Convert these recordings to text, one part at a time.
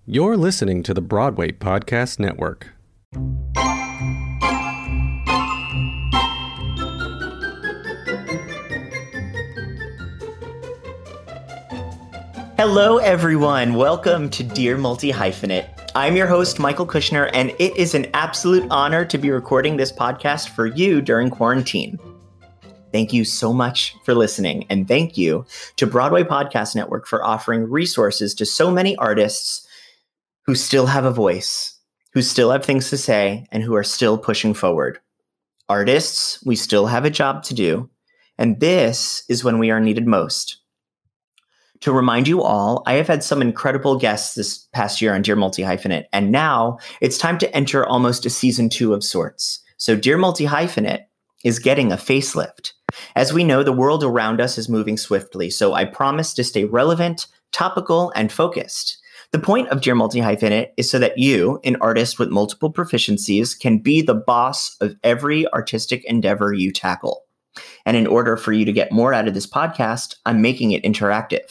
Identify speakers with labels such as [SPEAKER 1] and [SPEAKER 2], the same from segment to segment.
[SPEAKER 1] You're listening to the Broadway Podcast Network.
[SPEAKER 2] Hello, everyone. Welcome to Dear Multi-Hyphenate. I'm your host, Michael Kushner, and it is an absolute honor to be recording this podcast for you during quarantine. Thank you so much for listening, and thank you to Broadway Podcast Network for offering resources to so many artists who still have a voice, who still have things to say, and who are still pushing forward. Artists, we still have a job to do, and this is when we are needed most. To remind you all, I have had some incredible guests this past year on Dear Multi-Hyphenate, and now it's time to enter almost a season 2 of sorts. So Dear Multi-Hyphenate is getting a facelift. As we know, the world around us is moving swiftly, so I promise to stay relevant, topical, and focused. The point of Dear Multi-Hyphenate is so that you, an artist with multiple proficiencies, can be the boss of every artistic endeavor you tackle. And in order for you to get more out of this podcast, I'm making it interactive.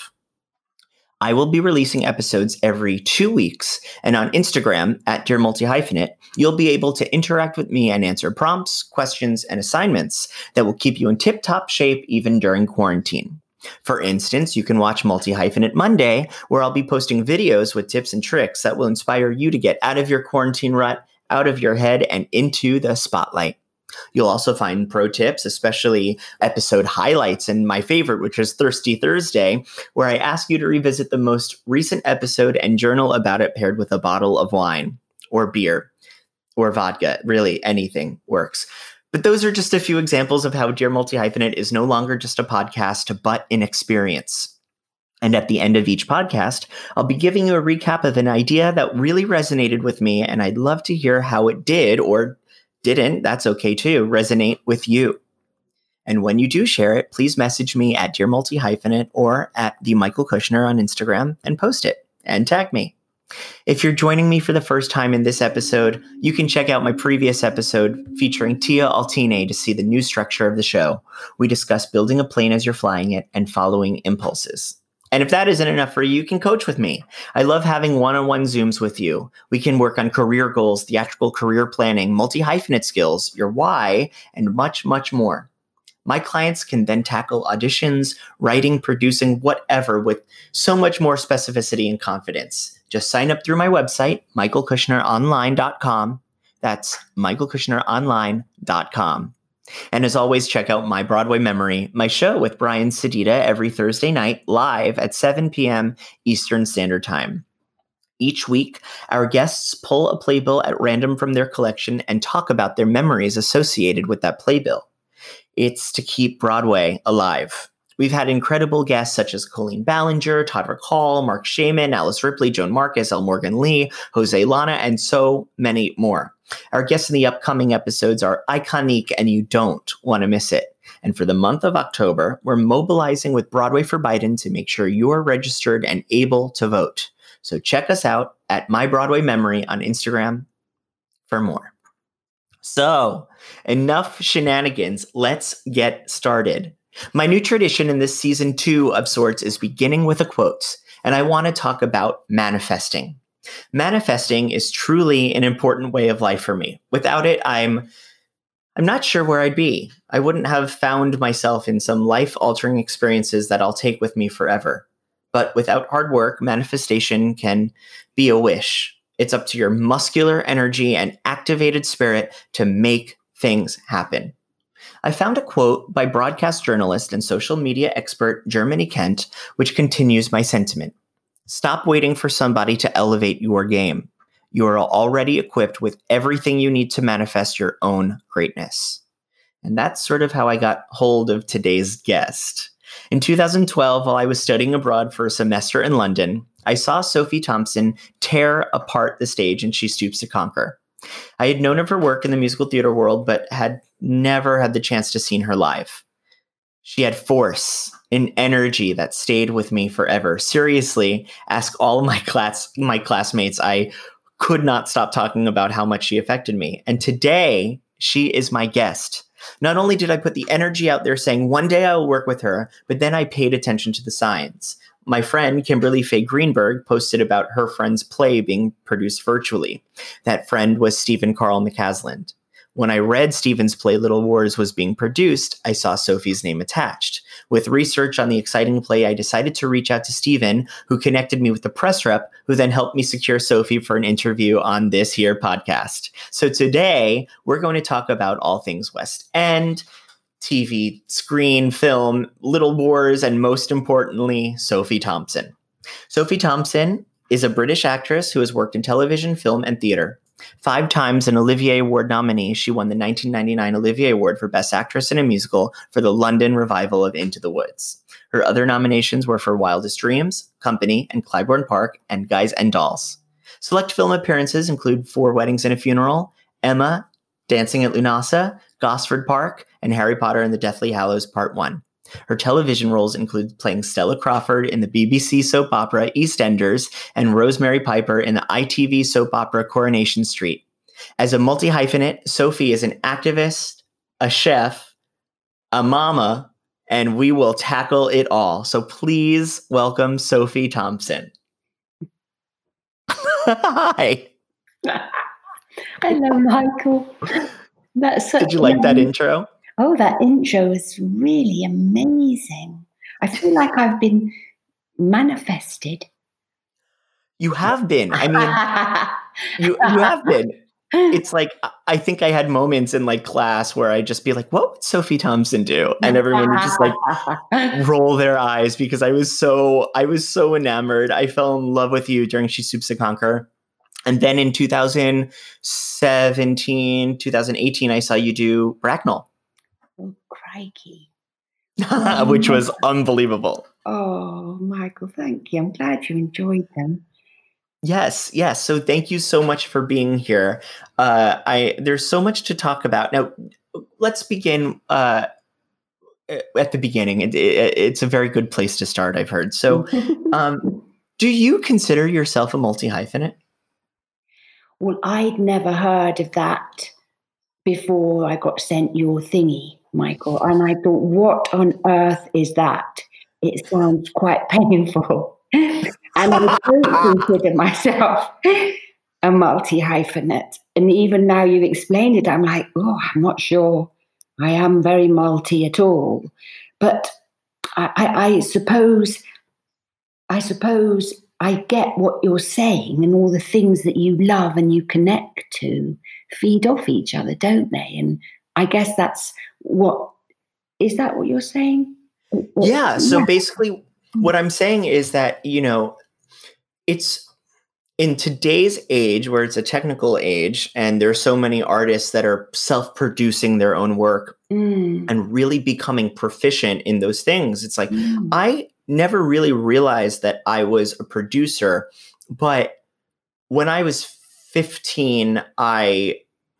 [SPEAKER 2] I will be releasing episodes every 2 weeks, and on Instagram at Dear Multi-Hyphenate, you'll be able to interact with me and answer prompts, questions, and assignments that will keep you in tip-top shape even during quarantine. For instance, you can watch Multi-Hyphenate Monday, where I'll be posting videos with tips and tricks that will inspire you to get out of your quarantine rut, out of your head, and into the spotlight. You'll also find pro tips, especially episode highlights, and my favorite, which is Thirsty Thursday, where I ask you to revisit the most recent episode and journal about it paired with a bottle of wine or beer or vodka. Really, anything works. But those are just a few examples of how Dear Multi-Hyphenate is no longer just a podcast, but an experience. And at the end of each podcast, I'll be giving you a recap of an idea that really resonated with me, and I'd love to hear how it did or didn't, that's okay too, resonate with you. And when you do share it, please message me at Dear Multi-Hyphenate or at the Michael Kushner on Instagram and post it and tag me. If you're joining me for the first time in this episode, you can check out my previous episode featuring Tia Altine to see the new structure of the show. We discuss building a plane as you're flying it and following impulses. And if that isn't enough for you, you can coach with me. I love having one-on-one Zooms with you. We can work on career goals, theatrical career planning, multi-hyphenate skills, your why, and much, much more. My clients can then tackle auditions, writing, producing, whatever with so much more specificity and confidence. Just sign up through my website, michaelkushneronline.com. That's michaelkushneronline.com. And as always, check out My Broadway Memory, my show with Brian Sedita every Thursday night, live at 7 p.m. Eastern Standard Time. Each week, our guests pull a playbill at random from their collection and talk about their memories associated with that playbill. It's to keep Broadway alive. We've had incredible guests such as Colleen Ballinger, Todrick Hall, Mark Shaman, Alice Ripley, Joan Marcus, L. Morgan Lee, Jose Lana, and so many more. Our guests in the upcoming episodes are iconic, and you don't want to miss it. And for the month of October, we're mobilizing with Broadway for Biden to make sure you are registered and able to vote. So check us out at My Broadway Memory on Instagram for more. So, enough shenanigans. Let's get started. My new tradition in this season 2 of sorts is beginning with a quote, and I want to talk about manifesting. Manifesting is truly an important way of life for me. Without it, I'm not sure where I'd be. I wouldn't have found myself in some life-altering experiences that I'll take with me forever. But without hard work, manifestation can be a wish. It's up to your muscular energy and activated spirit to make things happen. I found a quote by broadcast journalist and social media expert Germany Kent, which continues my sentiment. Stop waiting for somebody to elevate your game. You are already equipped with everything you need to manifest your own greatness. And that's sort of how I got hold of today's guest. In 2012, while I was studying abroad for a semester in London, I saw Sophie Thompson tear apart the stage in She Stoops to Conquer. I had known of her work in the musical theater world, but had never had the chance to see her live. She had force and energy that stayed with me forever. Seriously, ask all of my classmates. I could not stop talking about how much she affected me. And today, she is my guest. Not only did I put the energy out there saying one day I will work with her, but then I paid attention to the signs. my friend Kimberly Faye Greenberg posted about her friend's play being produced virtually. That friend was Stephen Carl McCaslin. When I read Stephen's play Little Wars was being produced, I saw Sophie's name attached. With research on the exciting play, I decided to reach out to Stephen, who connected me with the press rep, who then helped me secure Sophie for an interview on this here podcast. So today, we're going to talk about all things West End, TV, screen, film, Little Wars, and most importantly, Sophie Thompson. Sophie Thompson is a British actress who has worked in television, film, and theater. 5 times an Olivier Award nominee, she won the 1999 Olivier Award for Best Actress in a Musical for the London revival of Into the Woods. Her other nominations were for Wildest Dreams, Company, and Clybourne Park, and Guys and Dolls. Select film appearances include 4 Weddings and a Funeral, Emma, Dancing at Lunasa, Gosford Park, and Harry Potter and the Deathly Hallows Part 1. Her television roles include playing Stella Crawford in the BBC soap opera EastEnders and Rosemary Piper in the ITV soap opera Coronation Street. As a multi-hyphenate, Sophie is an activist, a chef, a mama, and we will tackle it all. So please welcome Sophie Thompson. Hi.
[SPEAKER 3] Hello, Michael.
[SPEAKER 2] Did you like that intro?
[SPEAKER 3] Oh, that intro is really amazing. I feel like I've been manifested.
[SPEAKER 2] You have been. I mean, you have been. It's like, I think I had moments in like class where I'd just be like, what would Sophie Thompson do? And everyone would just like roll their eyes because I was so enamored. I fell in love with you during She Soups to Conquer. And then in 2017, 2018, I saw you do Bracknell.
[SPEAKER 3] Oh, crikey.
[SPEAKER 2] Which was unbelievable.
[SPEAKER 3] Oh, Michael, thank you. I'm glad you enjoyed them.
[SPEAKER 2] Yes. So thank you so much for being here. There's so much to talk about. Now, let's begin at the beginning. It's a very good place to start, I've heard. So do you consider yourself a multi-hyphenate?
[SPEAKER 3] Well, I'd never heard of that before I got sent your thingy, Michael. And I thought, what on earth is that? It sounds quite painful. And I don't consider myself a multi-hyphenate. And even now you've explained it, I'm like, oh, I'm not sure I am very multi at all. But I suppose I get what you're saying, and all the things that you love and you connect to feed off each other, don't they? And I guess is that what you're saying?
[SPEAKER 2] Yeah. So basically what I'm saying is that, it's in today's age where it's a technical age and there's so many artists that are self-producing their own work and really becoming proficient in those things. It's like, I never really realized that I was a producer, but when I was 16, my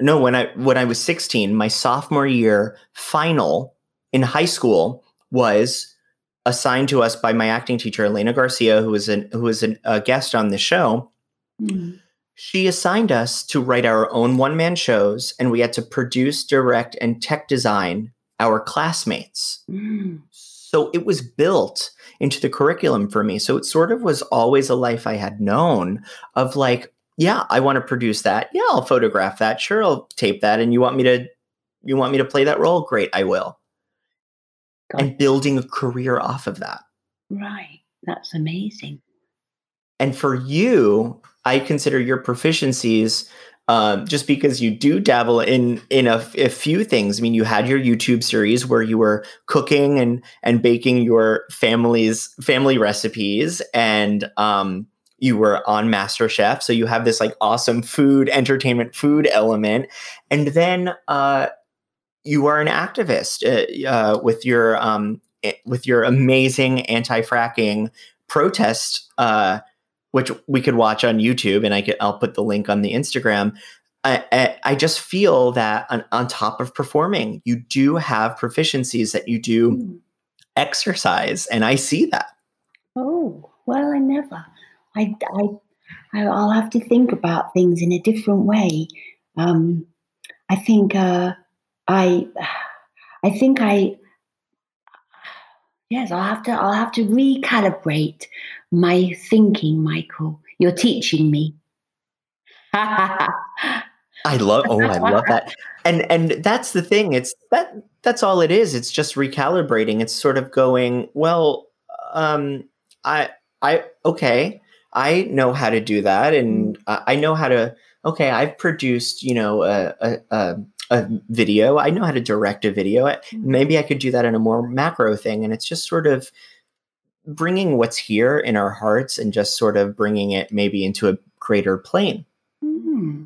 [SPEAKER 2] sophomore year final in high school was assigned to us by my acting teacher, Elena Garcia, who was a guest on the show. She assigned us to write our own one-man shows, and we had to produce, direct, and tech design our classmates. So it was built into the curriculum for me. So it sort of was always a life I had known of like, yeah, I want to produce that. Yeah, I'll photograph that. Sure, I'll tape that. And you want me to play that role? Great, I will. And building a career off of that.
[SPEAKER 3] Right. That's amazing.
[SPEAKER 2] And for you, I consider your proficiencies, just because you do dabble in a few things. I mean, you had your YouTube series where you were cooking and baking your family recipes, and you were on MasterChef. So you have this like awesome entertainment food element. And then you are an activist with your amazing anti-fracking protest, which we could watch on YouTube, and I'll put the link on the Instagram. I just feel that on top of performing, you do have proficiencies that you do exercise, and I see that.
[SPEAKER 3] Oh, well, I never. I'll have to think about things in a different way. I think Yes, I'll have to recalibrate my thinking, Michael. You're teaching me.
[SPEAKER 2] I love that. And that's the thing. That's all it is. It's just recalibrating. It's sort of going, well, I okay, I know how to do that, and I know how to. Okay, I've produced, a video. I know how to direct a video. Maybe I could do that in a more macro thing, and it's just sort of bringing what's here in our hearts and just sort of bringing it maybe into a greater plane.
[SPEAKER 3] Mm.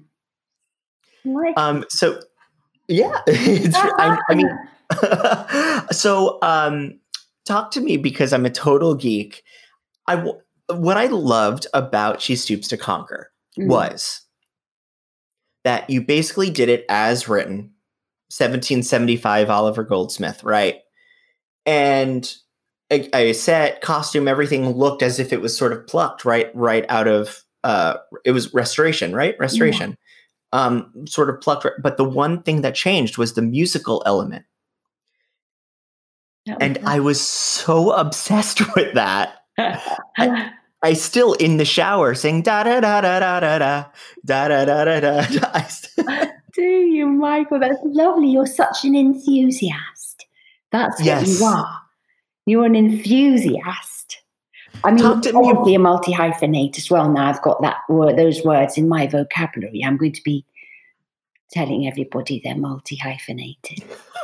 [SPEAKER 2] So yeah, I mean, so talk to me, because I'm a total geek. What I loved about She Stoops to Conquer was that you basically did it as written, 1775 Oliver Goldsmith, right? And a set, costume, everything looked as if it was sort of plucked right out of it was restoration, right? Restoration. Yeah. Sort of plucked, but the one thing that changed was the musical element. And I was so obsessed with that. I still in the shower sing da da da da da da da da da da da.
[SPEAKER 3] Do you, Michael? That's lovely. You're such an enthusiast. That's what you are. You're an enthusiast. I mean, obviously a multi-hyphenate as well. Now I've got those words in my vocabulary. I'm going to be telling everybody they're multi-hyphenated.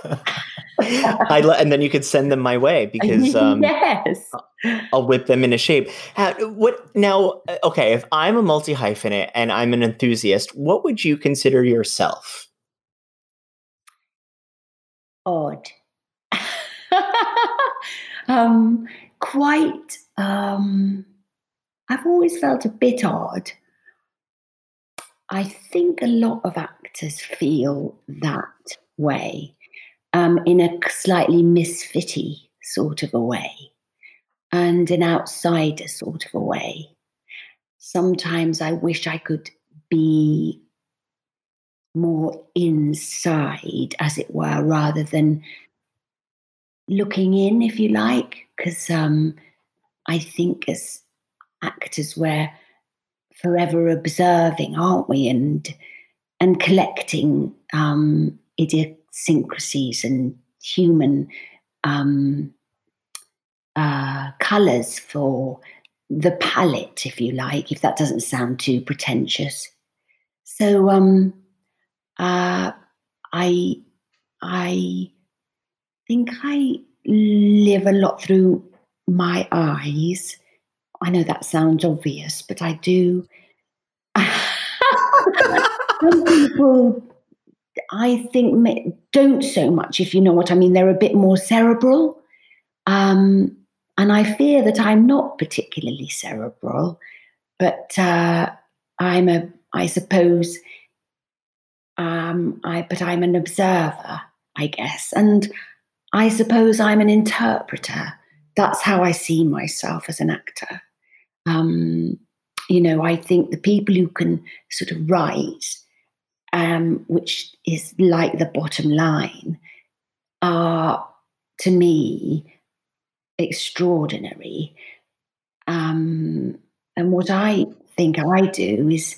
[SPEAKER 2] And then you could send them my way, because
[SPEAKER 3] yes,
[SPEAKER 2] I'll whip them into shape. Okay, if I'm a multi-hyphenate and I'm an enthusiast, what would you consider yourself?
[SPEAKER 3] Odd. Quite. I've always felt a bit odd. I think a lot of actors feel that way, in a slightly misfitty sort of a way, and an outsider sort of a way. Sometimes I wish I could be more inside, as it were, rather than looking in, if you like, because I think as actors we're forever observing, aren't we, and collecting idiosyncrasies and human colours for the palette, if you like, if that doesn't sound too pretentious. So I think I live a lot through my eyes. I know that sounds obvious, but I do. Some people, I think, don't so much, if you know what I mean. They're a bit more cerebral. And I fear that I'm not particularly cerebral, but I'm an observer, I guess. And I suppose I'm an interpreter. That's how I see myself as an actor. I think the people who can sort of write, which is like the bottom line, are, to me, extraordinary. And what I think I do is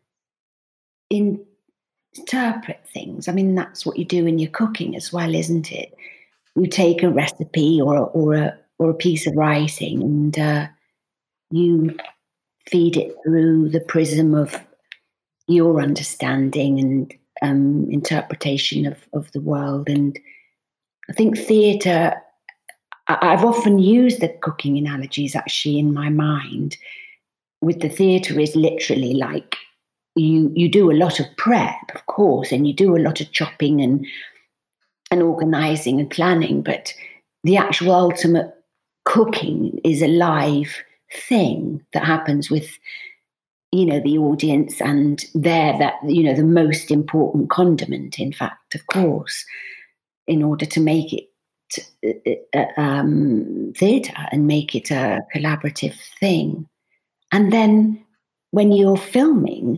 [SPEAKER 3] interpret things. I mean, that's what you do in your cooking as well, isn't it? You take a recipe or a piece of writing, and you feed it through the prism of your understanding and interpretation of the world. And I think theatre, I've often used the cooking analogies actually in my mind. With the theatre is literally like you do a lot of prep, of course, and you do a lot of chopping and organising and planning, but the actual ultimate cooking is a live thing that happens with, the audience, and the most important condiment, in fact, of course, in order to make it theatre and make it a collaborative thing. And then when you're filming,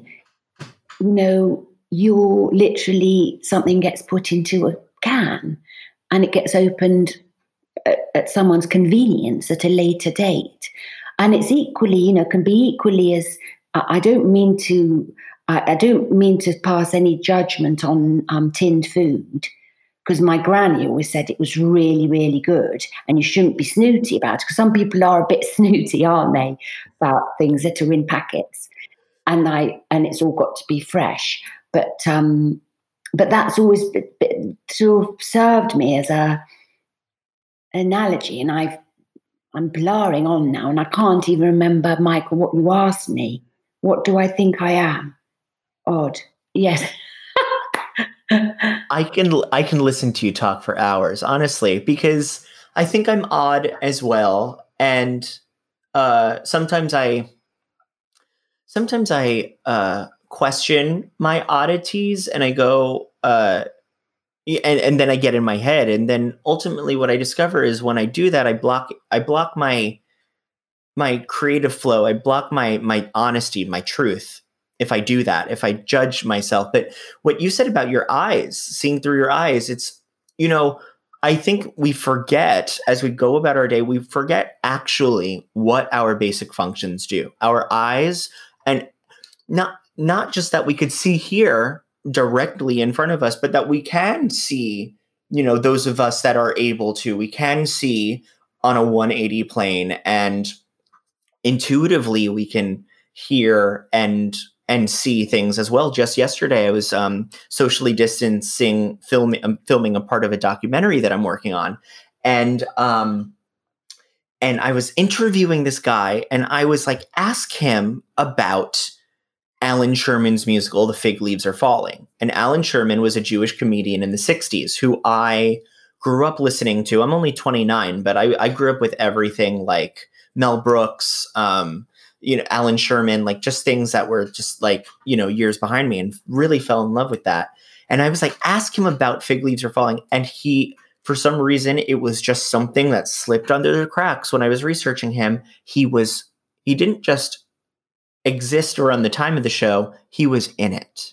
[SPEAKER 3] you're literally, something gets put into a can and it gets opened at someone's convenience at a later date. And it's equally, can be equally as I don't mean to pass any judgment on tinned food, because my granny always said it was really, really good and you shouldn't be snooty about it, because some people are a bit snooty, aren't they, about things that are in packets. And it's all got to be fresh. But that's always sort of served me as an analogy. And I'm blaring on now, and I can't even remember, Michael, what you asked me. What do I think I am? Odd. Yes.
[SPEAKER 2] I can listen to you talk for hours, honestly, because I think I'm odd as well. And sometimes I question my oddities, and I go, and then I get in my head. And then ultimately what I discover is when I do that, I block my creative flow. I block my honesty, my truth. If I do that, if I judge myself. But what you said about your eyes, seeing through your eyes, it's, I think we forget as we go about our day, we forget actually what our basic functions do. Our eyes, and not just that we could see here directly in front of us, but that we can see, those of us that are able to, we can see on a 180 plane, and intuitively we can hear and see things as well. Just yesterday, I was socially distancing, filming a part of a documentary that I'm working on, and I was interviewing this guy, and I was like, ask him about Alan Sherman's musical, The Fig Leaves Are Falling. And Alan Sherman was a Jewish comedian in the 60s who I grew up listening to. I'm only 29, but I grew up with everything like Mel Brooks, Alan Sherman, like just things that were just like, years behind me, and really fell in love with that. And I was like, ask him about Fig Leaves Are Falling. And he, for some reason, it was just something that slipped under the cracks. When I was researching him, he didn't just exist around the time of the show, he was in it.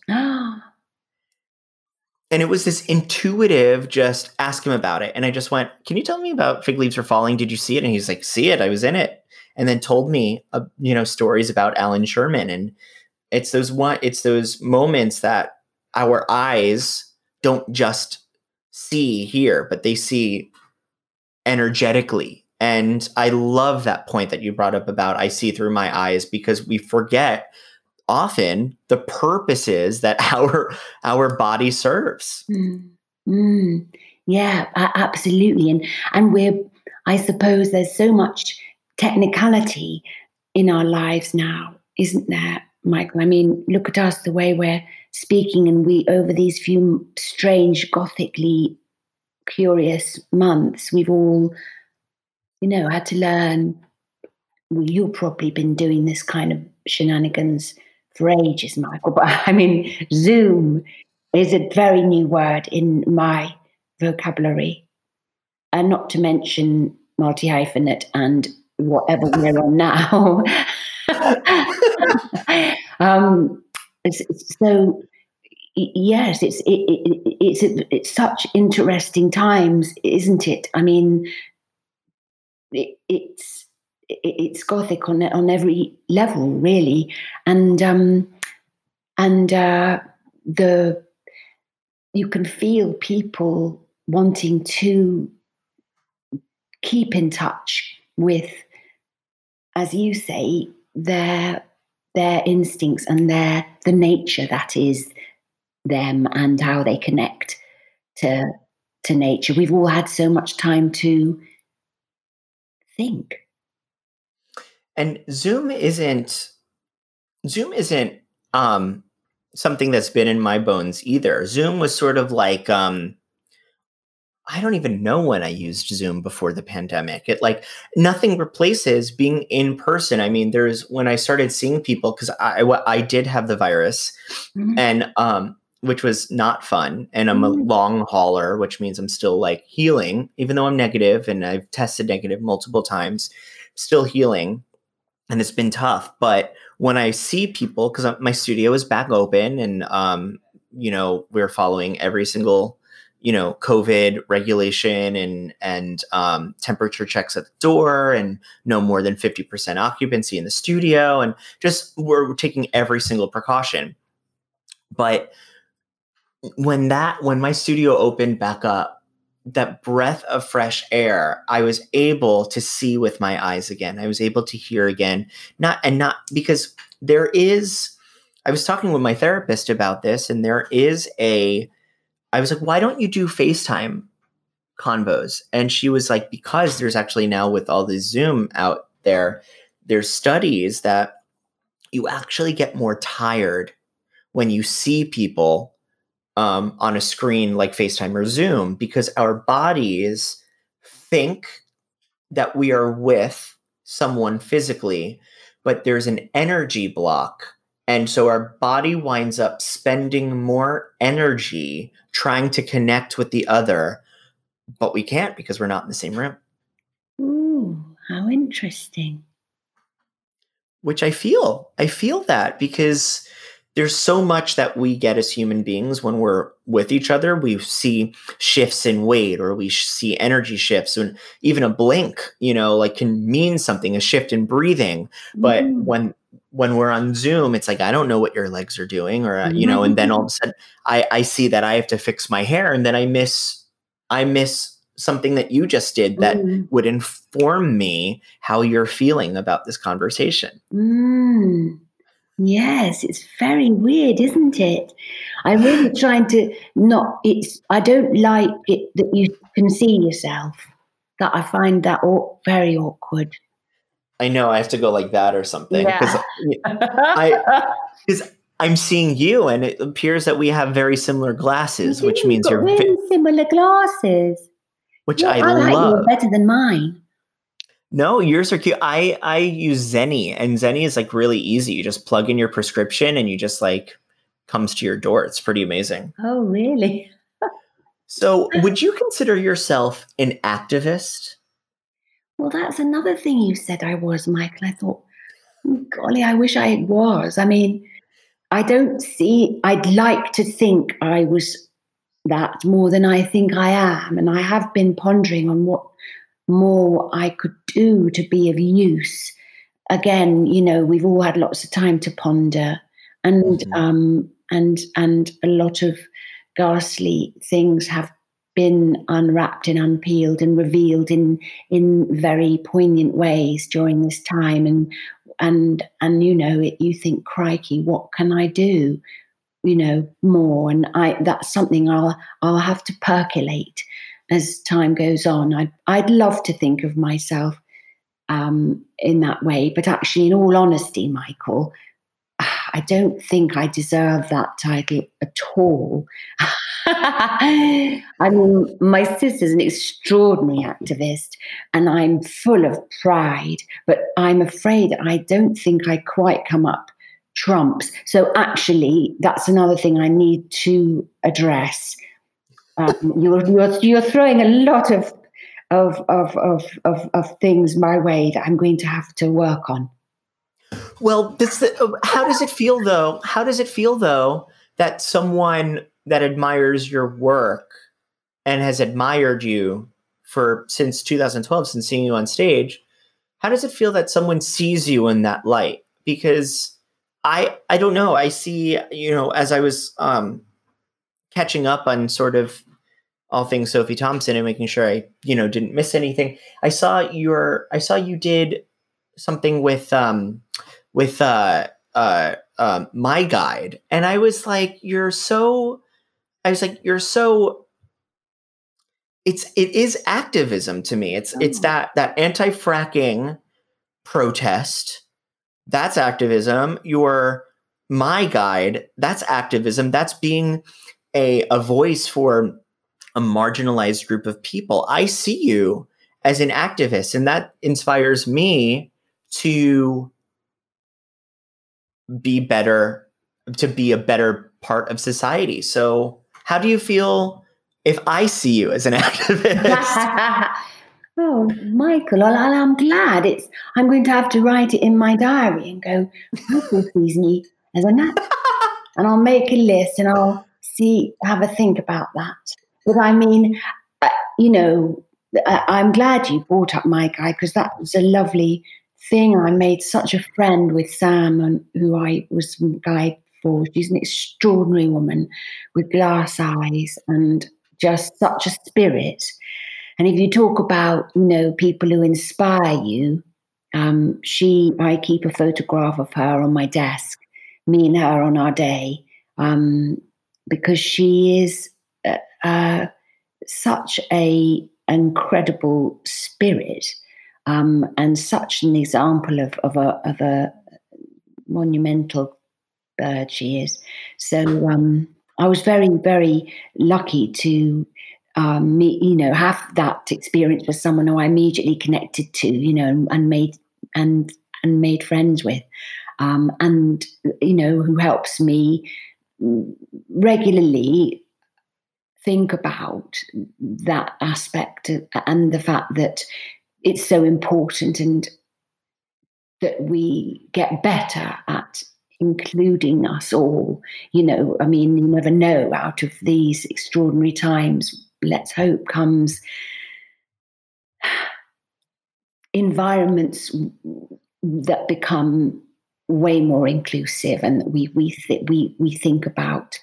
[SPEAKER 2] And it was this intuitive, just ask him about it. And I just went, can you tell me about Fig Leaves Are Falling? Did you see it? And he's like, see it, I was in it. And then told me, stories about Alan Sherman. And it's those moments that our eyes don't just see here, but they see energetically. And I love that point that you brought up about I see through my eyes, because we forget often the purposes that our body serves.
[SPEAKER 3] Yeah, absolutely. And I suppose there's so much technicality in our lives now, isn't there, Michael? I mean, look at us, the way we're speaking, and we, over these few strange, gothically curious months, we've all, had to learn. Well, you've probably been doing this kind of shenanigans for ages, Michael, but I mean, Zoom is a very new word in my vocabulary, and not to mention multi-hyphenate and whatever we're on now. So yes, it's such interesting times, isn't it? I mean, it's Gothic on every level, really, and you can feel people wanting to keep in touch with, as you say, their instincts and the nature that is them, and how they connect to nature. We've all had so much time to think.
[SPEAKER 2] And Zoom isn't something that's been in my bones either. Zoom was sort of like, I don't even know when I used Zoom before the pandemic. It like nothing replaces being in person. I mean, when I started seeing people, because I did have the virus, and which was not fun. And I'm a long hauler, which means I'm still like healing, even though I'm negative and I've tested negative multiple times, still healing. And it's been tough. But when I see people, because my studio is back open, and we're following every single COVID regulation and temperature checks at the door and no more than 50% occupancy in the studio. And just we're taking every single precaution. But when my studio opened back up, that breath of fresh air, I was able to see with my eyes again. I was able to hear again. Not because I was talking with my therapist about this, and I was like, why don't you do FaceTime convos? And she was like, because there's actually now with all the Zoom out there, there's studies that you actually get more tired when you see people on a screen like FaceTime or Zoom, because our bodies think that we are with someone physically, but there's an energy block. And so our body winds up spending more energy trying to connect with the other, but we can't because we're not in the same room.
[SPEAKER 3] Ooh, how interesting.
[SPEAKER 2] Which I feel that because there's so much that we get as human beings when we're with each other. We see shifts in weight, or we see energy shifts, and even a blink, can mean something, a shift in breathing. But when we're on Zoom, it's like, I don't know what your legs are doing, or, and then all of a sudden I see that I have to fix my hair, and then I miss something that you just did that would inform me how you're feeling about this conversation.
[SPEAKER 3] Yes, it's very weird, isn't it? I'm really trying to I don't like it that you can see yourself. That I find that very awkward.
[SPEAKER 2] I know I have to go like that or something because I'm seeing you, and it appears that we have very similar glasses, which means you're
[SPEAKER 3] really similar glasses.
[SPEAKER 2] Which I love.
[SPEAKER 3] Yours better than mine.
[SPEAKER 2] No, yours are cute. I use Zenni, and Zenni is like really easy. You just plug in your prescription and you just like comes to your door. It's pretty amazing.
[SPEAKER 3] Oh, really?
[SPEAKER 2] So would you consider yourself an activist?
[SPEAKER 3] Well, that's another thing you said I was, Michael. I thought, golly, I wish I was. I mean, I'd like to think I was that more than I think I am. And I have been pondering on what more I could do to be of use. Again, we've all had lots of time to ponder, and a lot of ghastly things have been unwrapped and unpeeled and revealed in very poignant ways during this time. And you think, crikey, what can I do? More. And that's something I'll have to percolate as time goes on. I'd love to think of myself in that way, but actually, in all honesty, Michael, I don't think I deserve that title at all. I mean, my sister's an extraordinary activist, and I'm full of pride, but I'm afraid I don't think I quite come up trumps. So actually, that's another thing I need to address. You're throwing a lot of things my way that I'm going to have to work on.
[SPEAKER 2] Well, how does it feel though? How does it feel though that someone that admires your work and has admired you since 2012, since seeing you on stage, how does it feel that someone sees you in that light? Because I don't know. I see, as I was catching up on sort of all things Sophie Thompson and making sure I, didn't miss anything. I saw you did something with My Guide, and I was like, it is activism to me. It's that anti-fracking protest. That's activism. Your My Guide, that's activism. That's being a voice for a marginalized group of people. I see you as an activist, and that inspires me to be better, to be a better part of society. So how do you feel if I see you as an activist?
[SPEAKER 3] Oh, Michael, I'm glad. I'm going to have to write it in my diary and go, Michael sees me as an activist. And I'll make a list and I'll have a think about that. But I mean, you know, I'm glad you brought up my guide, because that was a lovely thing. I made such a friend with Sam, and who I was guide for. She's an extraordinary woman with glass eyes and just such a spirit. And if you talk about, you know, people who inspire you, I keep a photograph of her on my desk, me and her on our day, because she is such a incredible spirit, and such an example of a monumental bird she is. So I was very, very lucky to have that experience with someone who I immediately connected to, you know, and made friends with, and you know, who helps me regularly think about that aspect and the fact that it's so important, and that we get better at including us all. You know, I mean, you never know, out of these extraordinary times, let's hope, comes environments that become way more inclusive, and we think about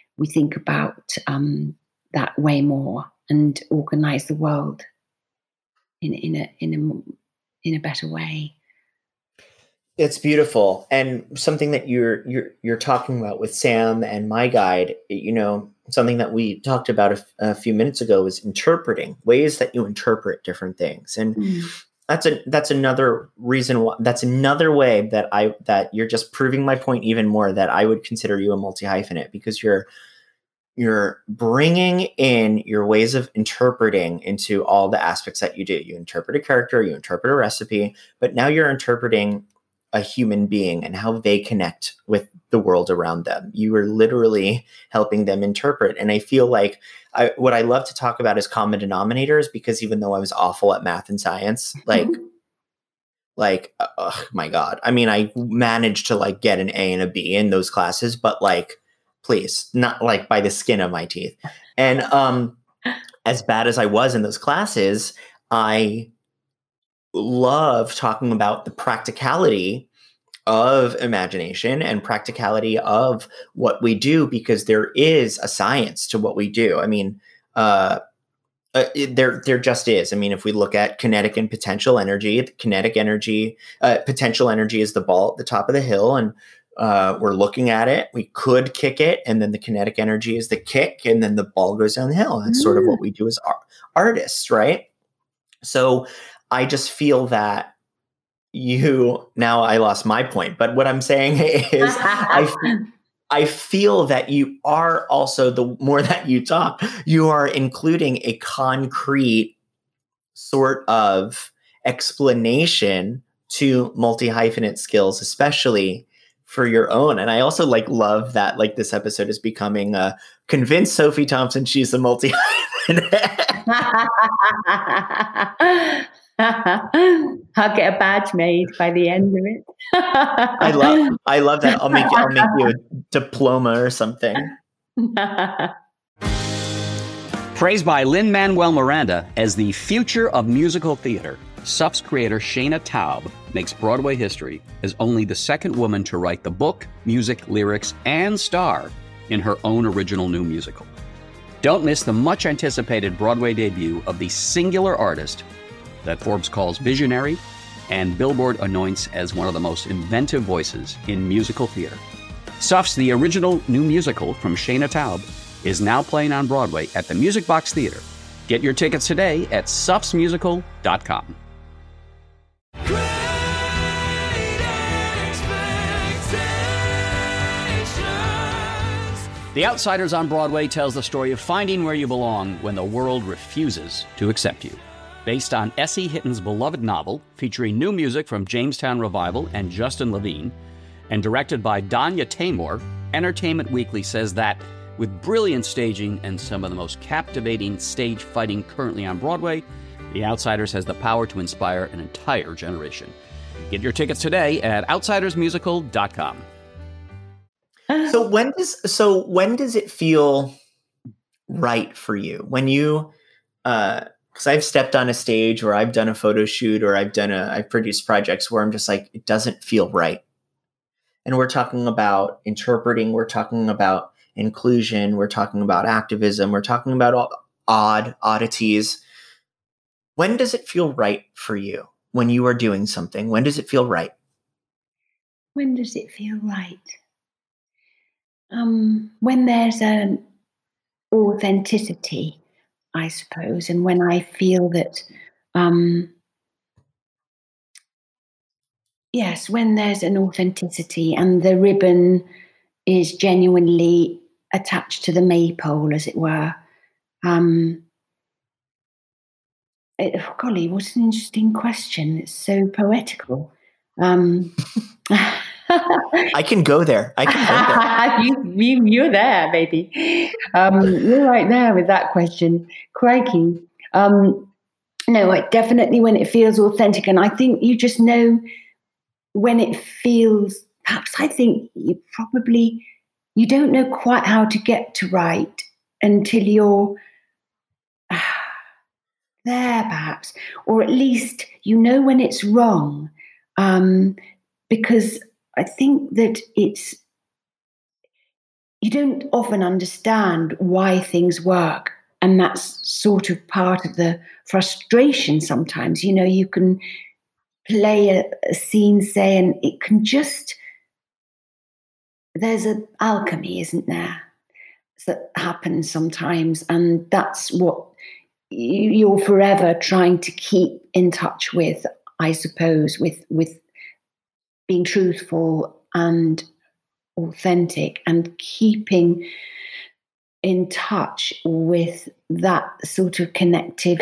[SPEAKER 3] that way more, and organize the world in a better way.
[SPEAKER 2] It's beautiful. And something that you're talking about with Sam and my guide, you know, something that we talked about a few minutes ago is interpreting, ways that you interpret different things. And that's another reason why, that's another way that you're just proving my point even more, that I would consider you a multi-hyphenate, because you're bringing in your ways of interpreting into all the aspects that you do. You interpret a character, you interpret a recipe, but now you're interpreting a human being and how they connect with the world around them. You are literally helping them interpret. And I feel like what I love to talk about is common denominators, because even though I was awful at math and science, oh my God. I mean, I managed to like get an A and a B in those classes, but like, please, not like by the skin of my teeth. And as bad as I was in those classes, I love talking about the practicality of imagination and practicality of what we do, because there is a science to what we do. I mean, there just is. I mean, if we look at kinetic and potential energy, potential energy is the ball at the top of the hill, and we're looking at it. We could kick it, and then the kinetic energy is the kick, and then the ball goes down the hill. That's sort of what we do as artists, right? So I just feel that now I lost my point, but what I'm saying is I feel that you are also, the more that you talk, you are including a concrete sort of explanation to multi-hyphenate skills, especially for your own. And I also love that this episode is becoming convince Sophie Thompson she's a multi-hyphenate.
[SPEAKER 3] I'll get a badge made by the end of it.
[SPEAKER 2] I love that. I'll make you a diploma or something.
[SPEAKER 4] Praised by Lin-Manuel Miranda as the future of musical theater, SUF's creator Shana Taub makes Broadway history as only the second woman to write the book, music, lyrics, and star in her own original new musical. Don't miss the much-anticipated Broadway debut of the singular artist that Forbes calls visionary and Billboard anoints as one of the most inventive voices in musical theater. SUF's The Original New Musical from Shana Taub is now playing on Broadway at the Music Box Theater. Get your tickets today at sufsmusical.com. The Outsiders on Broadway tells the story of finding where you belong when the world refuses to accept you. Based on S.E. Hitton's beloved novel, featuring new music from Jamestown Revival and Justin Levine, and directed by Danya Taymor, Entertainment Weekly says that, with brilliant staging and some of the most captivating stage fighting currently on Broadway, The Outsiders has the power to inspire an entire generation. Get your tickets today at outsidersmusical.com.
[SPEAKER 2] So when does it feel right for you? When you, because I've stepped on a stage or I've done a photo shoot or I've produced projects where I'm just like, it doesn't feel right. And we're talking about interpreting, we're talking about inclusion, we're talking about activism, we're talking about all oddities. When does it feel right for you when you are doing something? When does it feel right?
[SPEAKER 3] When does it feel right? When there's an authenticity, I suppose, and when I feel that, yes, when there's an authenticity and the ribbon is genuinely attached to the maypole, as it were. Golly, what an interesting question. It's so poetical.
[SPEAKER 2] I can go there.
[SPEAKER 3] You're there, baby. You're right there with that question. Crikey. No, definitely when it feels authentic. And I think you just know when it feels, perhaps I think you don't know quite how to get to right until you're there, perhaps. Or at least you know when it's wrong. Because I think that you don't often understand why things work. And that's sort of part of the frustration sometimes. You know, you can play a scene, say, and it can just, there's an alchemy, isn't there, that happens sometimes. And that's what you're forever trying to keep in touch with, I suppose, with being truthful and authentic and keeping in touch with that sort of connective,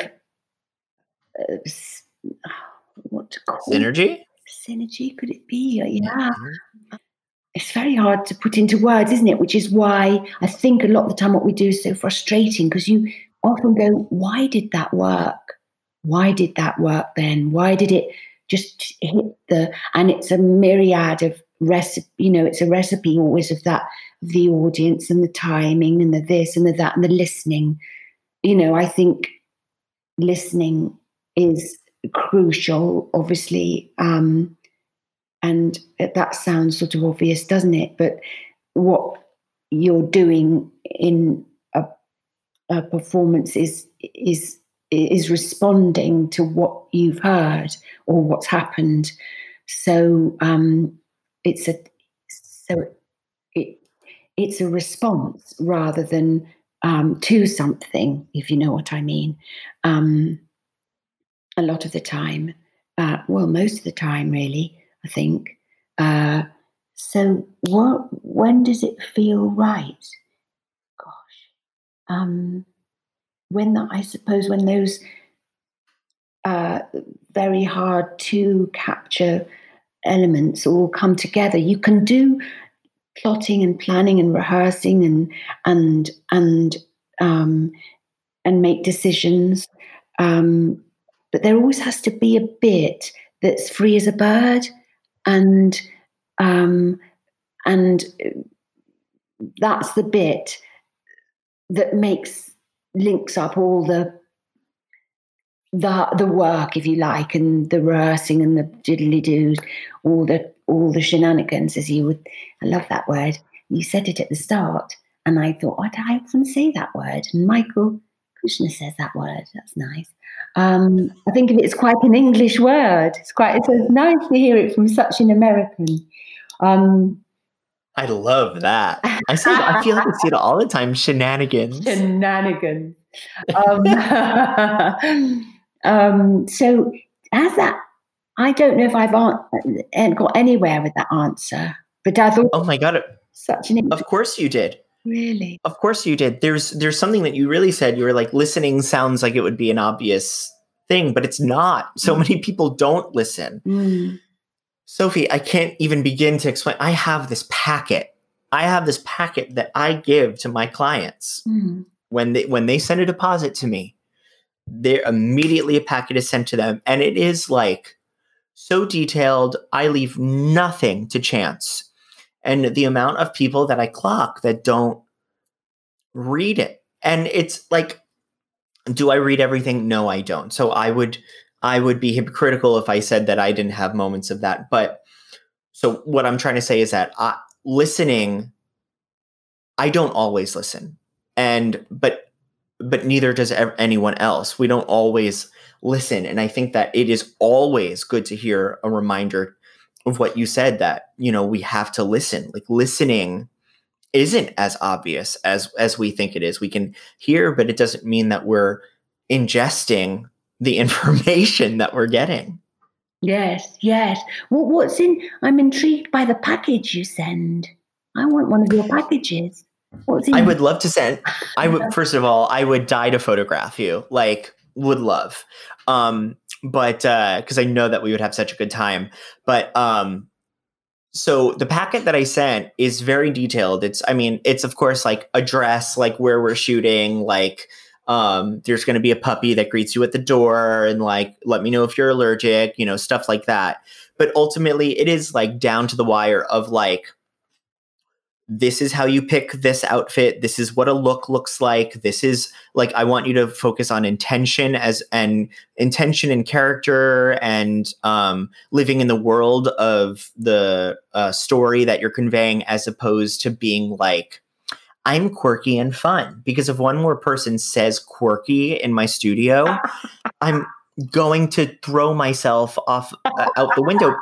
[SPEAKER 3] what to call
[SPEAKER 2] synergy?
[SPEAKER 3] Synergy, could it be? Yeah. It's very hard to put into words, isn't it? Which is why I think a lot of the time what we do is so frustrating, because you often go, why did that work? Why did that work then? Why did it just hit and it's a myriad of recipe, it's a recipe always of that, the audience and the timing and the this and the that and the listening. I think listening is crucial, obviously. And that sounds sort of obvious, doesn't it? But what you're doing in a performance is responding to what you've heard or what's happened. So it's a response rather than to something, if you know what I mean. A lot of the time, most of the time, really, I think. So when does it feel right? Gosh. When those very hard to capture elements all come together, you can do plotting and planning and rehearsing and make decisions. But there always has to be a bit that's free as a bird, and that's the bit that links up all the work, if you like, and the rehearsing and the diddly-doos, all the shenanigans, I love that word. You said it at the start, and I thought, why do I often say that word? And Michael Kushner says that word. That's nice. I think of it as quite an English word. It's nice to hear it from such an American.
[SPEAKER 2] I love that. I feel like I see it all the time. Shenanigans.
[SPEAKER 3] Shenanigans. So has that? I don't know if I've got anywhere with that answer, but I thought,
[SPEAKER 2] oh my God,
[SPEAKER 3] such an.
[SPEAKER 2] Of course you did.
[SPEAKER 3] Really?
[SPEAKER 2] Of course you did. There's something that you really said. You were like, listening sounds like it would be an obvious thing, but it's not. So many people don't listen. Sophie, I can't even begin to explain. I have this packet that I give to my clients when they send a deposit to me. They're immediately a packet is sent to them, and it is like so detailed. I leave nothing to chance. And the amount of people that I clock that don't read it And it's like, do I read everything? No, I don't. So I would be hypocritical if I said that I didn't have moments of that. But so what I'm trying to say is that listening, I don't always listen, but neither does anyone else. We don't always listen, and I think that it is always good to hear a reminder of what you said, that we have to listen. Like, listening isn't as obvious as we think it is. We can hear, but it doesn't mean that we're ingesting the information that we're getting.
[SPEAKER 3] Yes. What's in? I'm intrigued by the package you send. I want one of your packages. What's in?
[SPEAKER 2] I would love to send. First of all, I would die to photograph you. Like, would love. But because I know that we would have such a good time. But so the packet that I sent is very detailed. It's of course like address, like where we're shooting, like there's going to be a puppy that greets you at the door, and like, let me know if you're allergic, stuff like that. But ultimately it is like down to the wire of like, this is how you pick this outfit. This is what a look looks like. This is like, I want you to focus on intention and character and living in the world of the story that you're conveying, as opposed to being like, I'm quirky and fun. Because if one more person says quirky in my studio, I'm going to throw myself off out the window,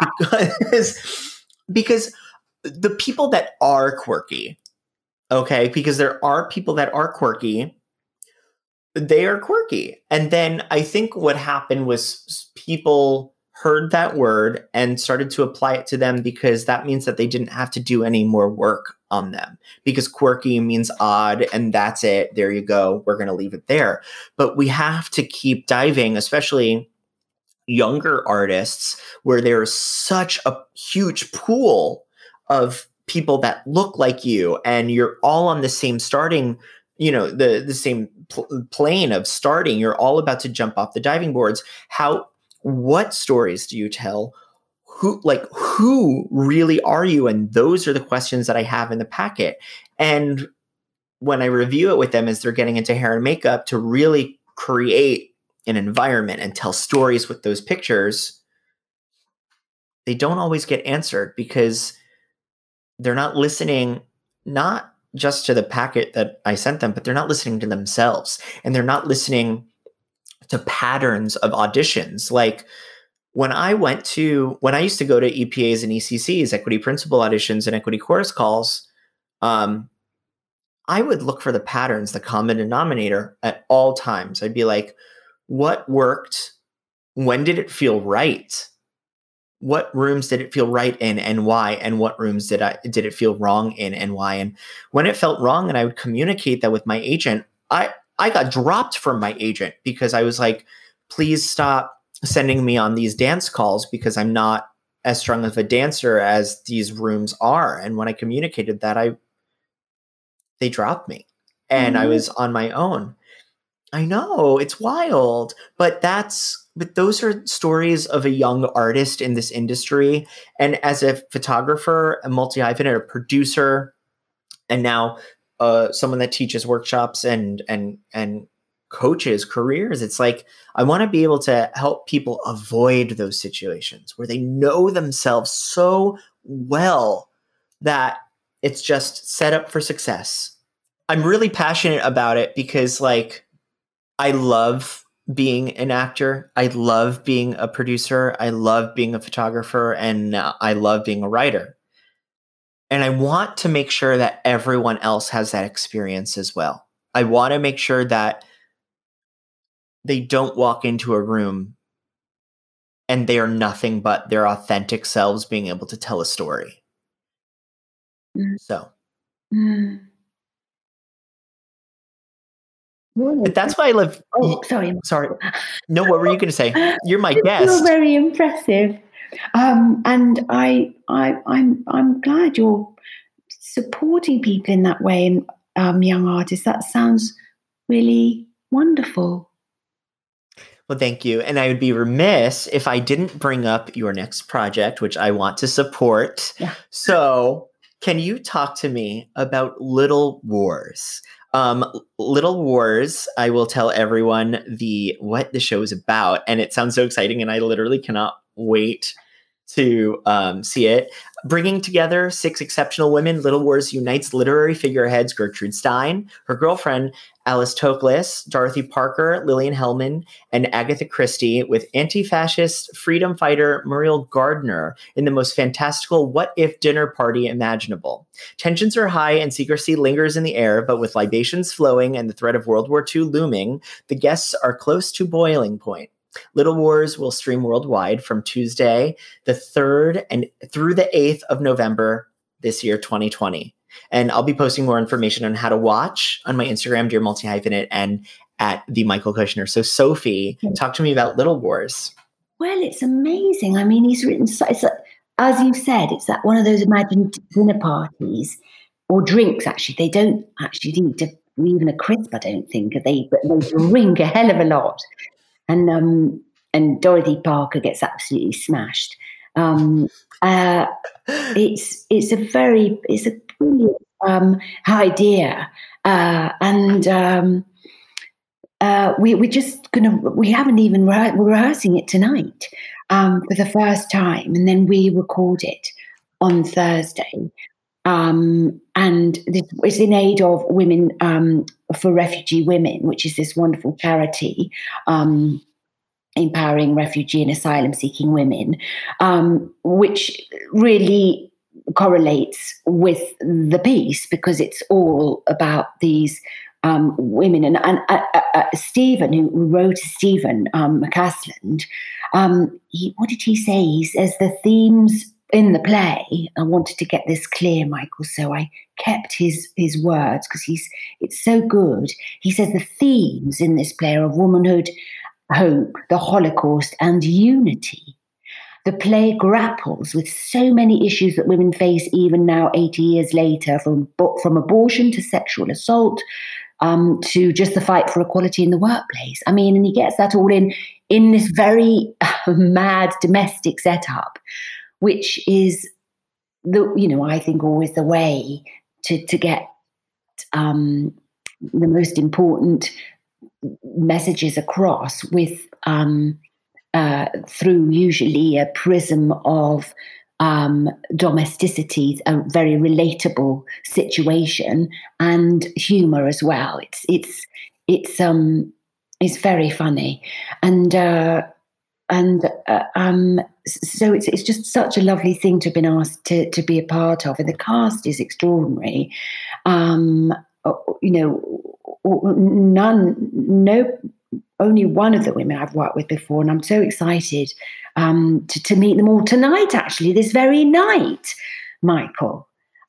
[SPEAKER 2] because the people that are quirky, okay, because there are people that are quirky, they are quirky. And then I think what happened was people heard that word and started to apply it to them, because that means that they didn't have to do any more work on them, because quirky means odd, and that's it. There you go. We're going to leave it there. But we have to keep diving, especially younger artists, where there's such a huge pool of people that look like you, and you're all on the same starting, the same plane of starting. You're all about to jump off the diving boards. What stories do you tell? Who really are you? And those are the questions that I have in the packet. And when I review it with them as they're getting into hair and makeup, to really create an environment and tell stories with those pictures, they don't always get answered, because they're not listening, not just to the packet that I sent them, but they're not listening to themselves, and they're not listening to patterns of auditions. Like when I used to go to EPAs and ECCs, equity principal auditions and equity chorus calls, I would look for the patterns, the common denominator at all times. I'd be like, what worked? When did it feel right? What rooms did it feel right in, and why? And what rooms did it feel wrong in, and why? And when it felt wrong, and I would communicate that with my agent, I got dropped from my agent, because I was like, please stop sending me on these dance calls, because I'm not as strong of a dancer as these rooms are. And when I communicated that, they dropped me, and I was on my own. I know, it's wild, but those are stories of a young artist in this industry. And as a photographer, a multi-hyphenate, a producer, and now someone that teaches workshops and coaches careers, it's like, I want to be able to help people avoid those situations where they know themselves so well that it's just set up for success. I'm really passionate about it, because like, I love being an actor. I love being a producer. I love being a photographer, and I love being a writer. And I want to make sure that everyone else has that experience as well. I want to make sure that they don't walk into a room and they are nothing but their authentic selves being able to tell a story. So. But that's why I love.
[SPEAKER 3] Oh, sorry.
[SPEAKER 2] No, what were you going to say? You're my guest.
[SPEAKER 3] You're very impressive, and I'm glad you're supporting people in that way, young artists. That sounds really wonderful.
[SPEAKER 2] Well, thank you. And I would be remiss if I didn't bring up your next project, which I want to support.
[SPEAKER 3] Yeah.
[SPEAKER 2] So Can you talk to me about Little Wars? Little Wars, I will tell everyone what the show is about, and it sounds so exciting, and I literally cannot wait to see it. Bringing together 6 exceptional women, Little Wars unites literary figureheads Gertrude Stein, her girlfriend Alice Toklas, Dorothy Parker, Lillian Hellman, and Agatha Christie, with anti-fascist freedom fighter Muriel Gardner in the most fantastical what-if dinner party imaginable. Tensions are high and secrecy lingers in the air, but with libations flowing and the threat of World War II looming, the guests are close to boiling point. Little Wars will stream worldwide from Tuesday, the 3rd and through the 8th of November this year, 2020. And I'll be posting more information on how to watch on my Instagram, Dear Multi-Hyphenate, and at the Michael Kushner. So Sophie, talk to me about Little Wars.
[SPEAKER 3] Well, it's amazing. I mean, he's written, as you said, it's that one of those imagined dinner parties or drinks, actually. They don't actually need even a crisp, I don't think, but they drink a hell of a lot. And Dorothy Parker gets absolutely smashed. It's a brilliant idea, and we haven't even we're rehearsing it tonight for the first time, and then we record it on Thursday. And it's in aid of Women for Refugee Women, which is this wonderful charity empowering refugee and asylum-seeking women, which really correlates with the piece because it's all about these women. And Stephen, who wrote Stephen McCasland, what did he say? He says the themes in the play, I wanted to get this clear, Michael, so I kept his words because it's so good. He says the themes in this play are of womanhood, hope, the Holocaust, and unity. The play grapples with so many issues that women face even now, 80 years later, from abortion to sexual assault, to just the fight for equality in the workplace. I mean, and he gets that all in this very mad domestic setup, which is I think always the way to get the most important messages across with through usually a prism of domesticity, a very relatable situation, and humor as well. It's very funny, and so it's just such a lovely thing to have been asked to be a part of, and the cast is extraordinary. Only one of the women I've worked with before, and I'm so excited to meet them all tonight. Actually, this very night, Michael.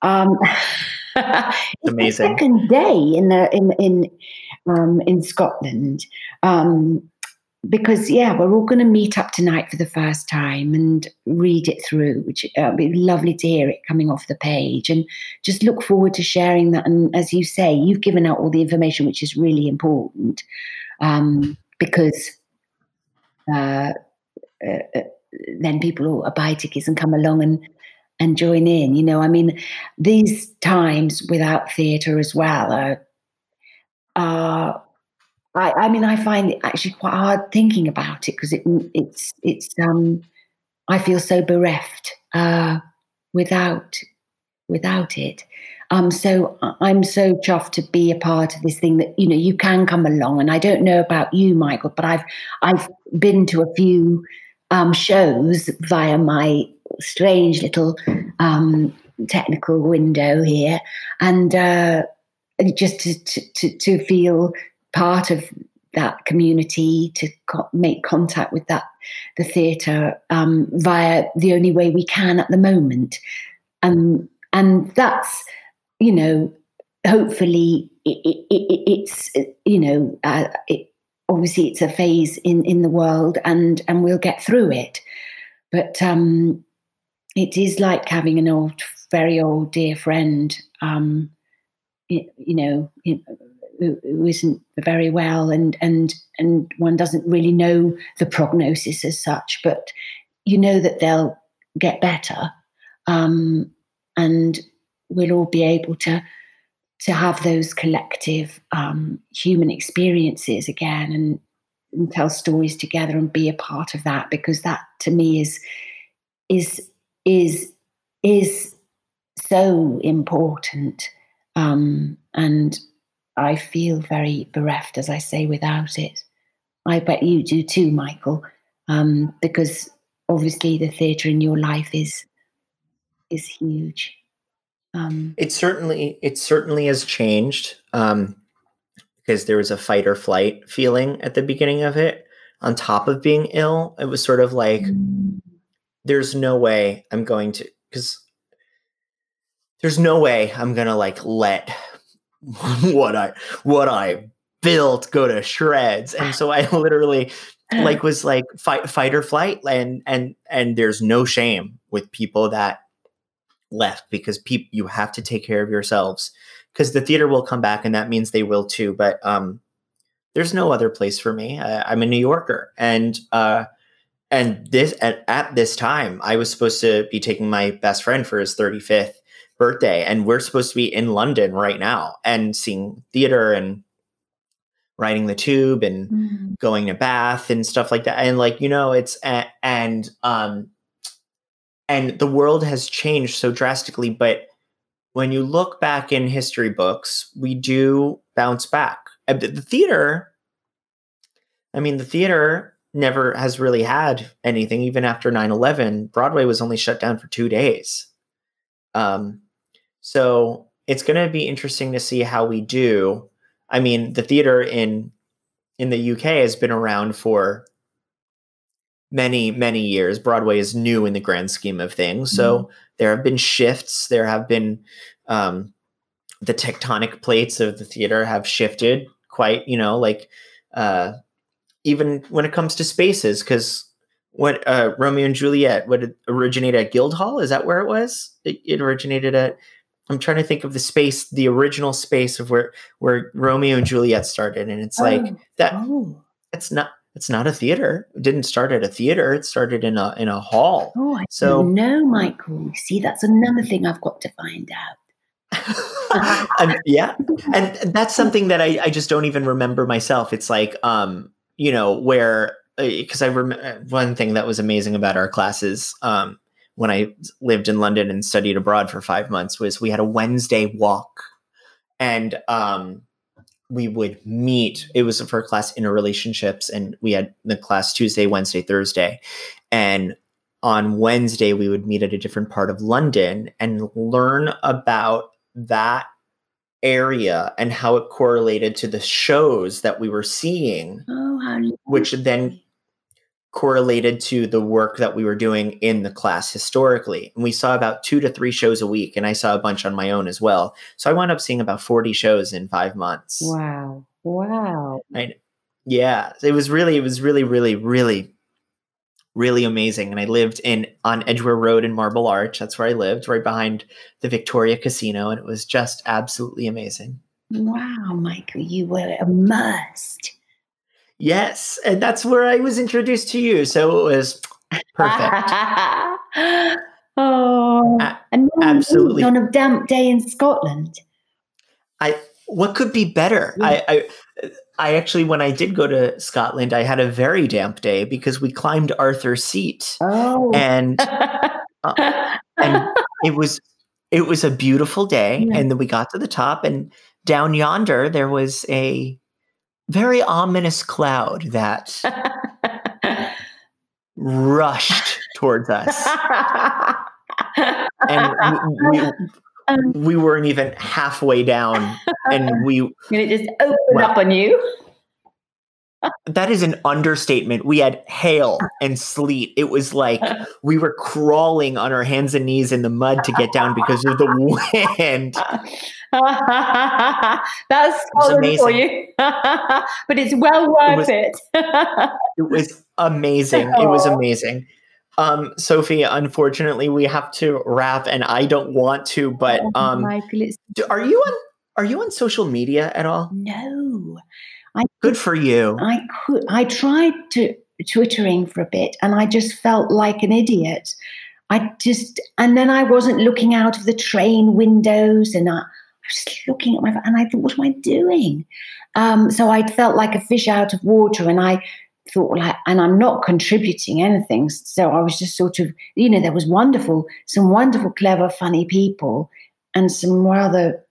[SPEAKER 3] It's
[SPEAKER 2] amazing.
[SPEAKER 3] The second day in Scotland. Because, we're all going to meet up tonight for the first time and read it through, which it'd be lovely to hear it coming off the page, and just look forward to sharing that. And as you say, you've given out all the information, which is really important, because then people will buy tickets and come along and join in. I mean, these times without theatre as well are I find it actually quite hard thinking about it because it's I feel so bereft without it. So I'm so chuffed to be a part of this thing that you can come along. And I don't know about you, Michael, but I've been to a few shows via my strange little technical window here, and just to feel part of that community, to make contact with the theatre via the only way we can at the moment, and that's hopefully it's obviously it's a phase in the world, and we'll get through it, but it is like having an very old dear friend who isn't very well, and one doesn't really know the prognosis as such, but that they'll get better, and we'll all be able to have those collective human experiences again, and tell stories together and be a part of that, because that to me is so important. And I feel very bereft, as I say, without it. I bet you do too, Michael, because obviously the theatre in your life is huge.
[SPEAKER 2] It certainly has changed, because there was a fight or flight feeling at the beginning of it. On top of being ill, it was sort of like, there's no way I'm going to, like let what I built go to shreds. And so I literally like was like fight or flight, and there's no shame with people that left, because you have to take care of yourselves, because the theater will come back, and that means they will too. But there's no other place for me. I'm a New Yorker, and this at this time, I was supposed to be taking my best friend for his 35th birthday, and we're supposed to be in London right now and seeing theater and riding the tube and going to Bath and stuff like that. And like, it's and the world has changed so drastically. But when you look back in history books, we do bounce back. The theater never has really had anything. Even after 9/11, Broadway was only shut down for 2 days. So it's going to be interesting to see how we do. I mean, the theater in the UK has been around for many, many years. Broadway is new in the grand scheme of things. So there have been shifts. There have been the tectonic plates of the theater have shifted quite, even when it comes to spaces, because what Romeo and Juliet, what it originated at Guildhall? Is that where it was? It originated at, I'm trying to think of the space, the original space of where Romeo and Juliet started. And it's it's not a theater. It didn't start at a theater. It started in a hall.
[SPEAKER 3] Oh, I don't know, Michael. See, that's another thing I've got to find out.
[SPEAKER 2] And that's something that I just don't even remember myself. It's like, where, because I remember one thing that was amazing about our classes when I lived in London and studied abroad for 5 months was we had a Wednesday walk, and we would meet. It was for class interrelationships, and we had the class Tuesday, Wednesday, Thursday. And on Wednesday, we would meet at a different part of London and learn about that area and how it correlated to the shows that we were seeing, which then correlated to the work that we were doing in the class historically. And we saw about 2 to 3 shows a week, and I saw a bunch on my own as well. So I wound up seeing about 40 shows in 5 months.
[SPEAKER 3] Wow.
[SPEAKER 2] Yeah, it was really, really, really, really amazing. And I lived on Edgware Road in Marble Arch. That's where I lived, right behind the Victoria Casino. And it was just absolutely amazing.
[SPEAKER 3] Wow, Michael, you were immersed.
[SPEAKER 2] Yes. And that's where I was introduced to you. So it was perfect.
[SPEAKER 3] Absolutely. On a damp day in Scotland.
[SPEAKER 2] What could be better? Yeah. I actually, when I did go to Scotland, I had a very damp day because we climbed Arthur's Seat.
[SPEAKER 3] Oh.
[SPEAKER 2] And it was a beautiful day. Yeah. And then we got to the top, and down yonder, there was a very ominous cloud that rushed towards us. And we weren't even halfway down, and
[SPEAKER 3] it just opened up on you.
[SPEAKER 2] That is an understatement. We had hail and sleet. It was like we were crawling on our hands and knees in the mud to get down because of the wind.
[SPEAKER 3] That's Scotland for you. But it's well worth it.
[SPEAKER 2] It was amazing. It was amazing. Sophie, unfortunately, we have to wrap, and I don't want to, but
[SPEAKER 3] Michael,
[SPEAKER 2] are you on social media at all?
[SPEAKER 3] No.
[SPEAKER 2] Good for you.
[SPEAKER 3] I tried twittering for a bit, and I just felt like an idiot. and then I wasn't looking out of the train windows, and I was looking at my phone, and I thought, what am I doing? So I felt like a fish out of water, and I thought, and I'm not contributing anything. So I was just sort of, there was some wonderful, clever, funny people, and some rather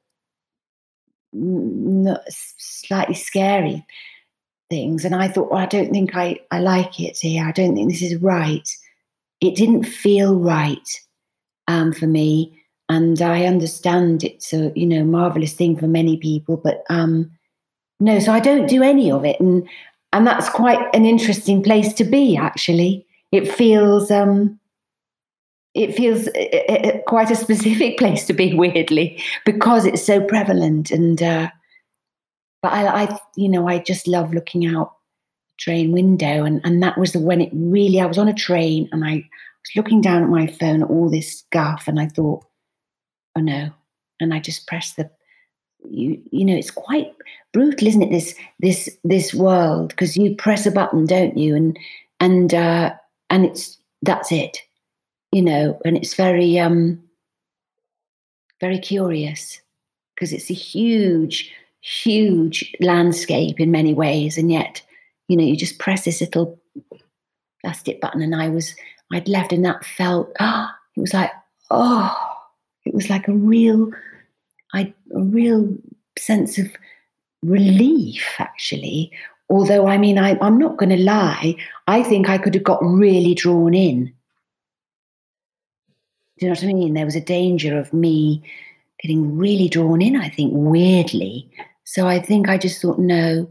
[SPEAKER 3] slightly scary things. And I thought, well, I don't think I like it here. I don't think this is right. It didn't feel right for me. And I understand it's a, marvelous thing for many people, but no, so I don't do any of it. And that's quite an interesting place to be, actually. It feels quite a specific place to be, weirdly, because it's so prevalent. And but I just love looking out the train window, and that was when it really. I was on a train, and I was looking down at my phone at all this guff, and I thought, oh no, and I just pressed the. It's quite brutal, isn't it? This world, because you press a button, don't you? And that's it. And it's very, very curious, because it's a huge, huge landscape in many ways. And yet, you just press this little plastic button, and I'd left, and that felt, it was like a real sense of relief, actually. Although, I'm not going to lie, I think I could have got really drawn in. Do you know what I mean? There was a danger of me getting really drawn in, I think, weirdly. So I think I just thought, no,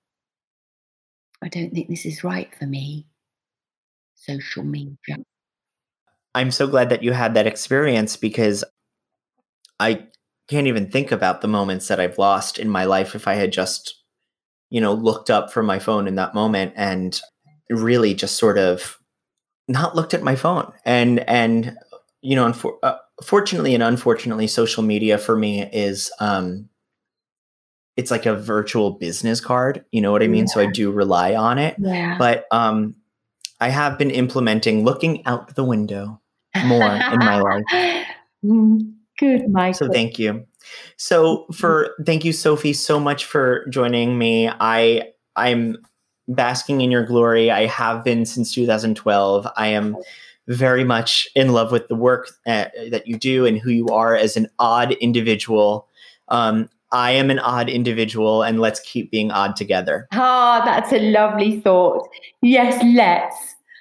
[SPEAKER 3] I don't think this is right for me. Social media.
[SPEAKER 2] I'm so glad that you had that experience, because I can't even think about the moments that I've lost in my life if I had just, looked up from my phone in that moment and really just sort of not looked at my phone. And fortunately and unfortunately, social media for me is, it's like a virtual business card. You know what I mean? Yeah. So I do rely on it.
[SPEAKER 3] Yeah.
[SPEAKER 2] But I have been implementing looking out the window more in my life.
[SPEAKER 3] Good, Michael.
[SPEAKER 2] So thank you. Thank you, Sophie, so much for joining me. I'm basking in your glory. I have been since 2012. I am very much in love with the work that you do and who you are as an odd individual. I am an odd individual, and let's keep being odd together.
[SPEAKER 3] Oh, that's a lovely thought. Yes, let's.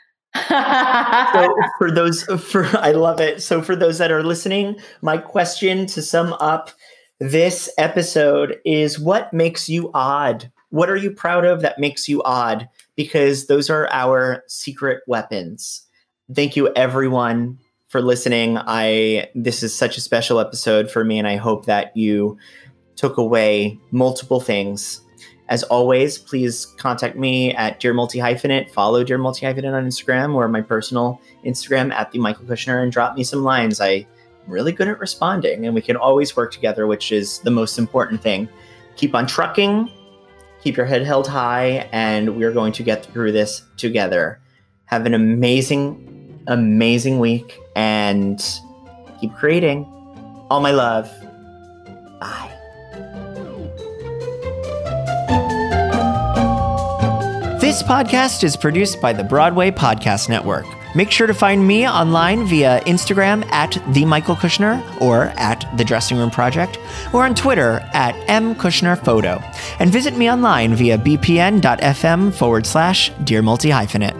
[SPEAKER 2] So I love it. So for those that are listening, my question to sum up this episode is, what makes you odd? What are you proud of that makes you odd? Because those are our secret weapons. Thank you, everyone, for listening. This is such a special episode for me, and I hope that you took away multiple things. As always, please contact me at Dear Multi-Hyphenate. Follow Dear Multi-Hyphenate on Instagram, or my personal Instagram at the Michael Kushner, and drop me some lines. I'm really good at responding, and we can always work together, which is the most important thing. Keep on trucking, keep your head held high, and we're going to get through this together. Have an amazing, amazing week, and keep creating. All my love. Bye. This podcast is produced by the Broadway Podcast Network. Make sure to find me online via Instagram at The Michael Kushner, or at The Dressing Room Project, or on Twitter at mkushnerphoto. And visit me online via bpn.fm/Dear Multi-Hyphenate.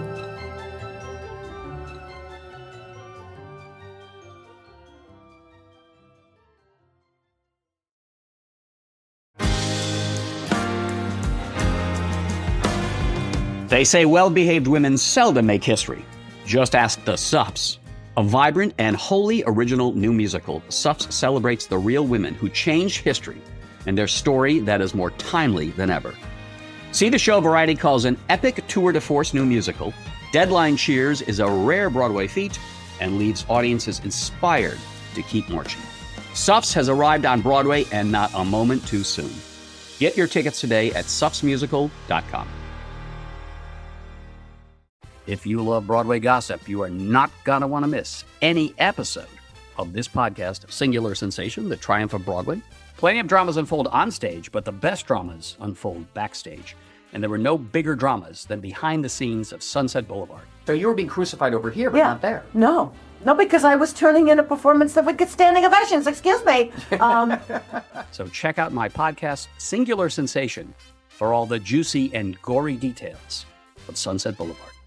[SPEAKER 4] They say well-behaved women seldom make history. Just ask the Suffs. A vibrant and wholly original new musical, Suffs celebrates the real women who changed history and their story that is more timely than ever. See the show Variety calls an epic tour de force new musical. Deadline cheers is a rare Broadway feat and leaves audiences inspired to keep marching. Suffs has arrived on Broadway, and not a moment too soon. Get your tickets today at suffsmusical.com. If you love Broadway gossip, you are not going to want to miss any episode of this podcast, Singular Sensation, The Triumph of Broadway. Plenty of dramas unfold on stage, but the best dramas unfold backstage. And there were no bigger dramas than behind the scenes of Sunset Boulevard. So you were being crucified over here, but not there.
[SPEAKER 5] No, because I was turning in a performance that would get standing ovations. Excuse me.
[SPEAKER 4] So check out my podcast, Singular Sensation, for all the juicy and gory details of Sunset Boulevard.